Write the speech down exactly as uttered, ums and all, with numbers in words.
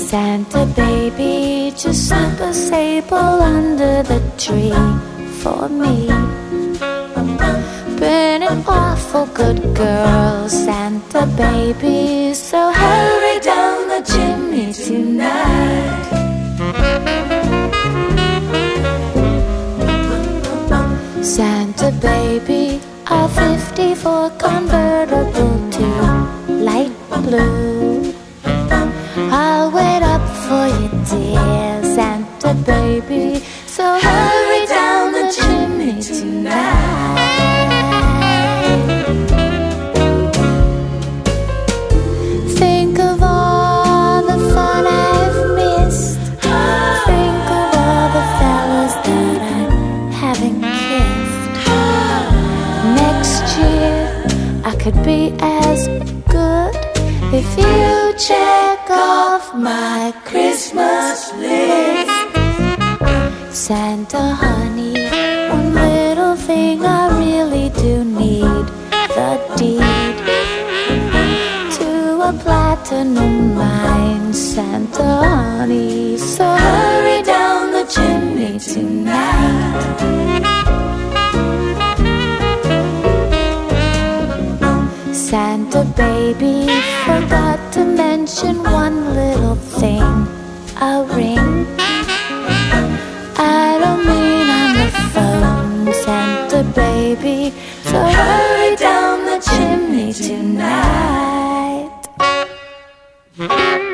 Santa baby, just slip a sable under the tree for me. Been an awful good girl, Santa baby, so hurry down the chimney tonight. Santa baby, a fifty-four convertible to light blue. I'll wait up for you, dear Santa baby, so hurry down the chimney tonight. Think of all the fun I've missed. Think of all the fellas that I haven't kissed. Next year I could be as good if you check off my Christmas list. Santa honey, one little thing I really do need, the deed to a platinum mine, Santa honey, so hurry down the chimney tonight. Santa baby, forgot to mention one little thing, a ring. I don't mean on the phone, Santa baby, so hurry down the chimney tonight.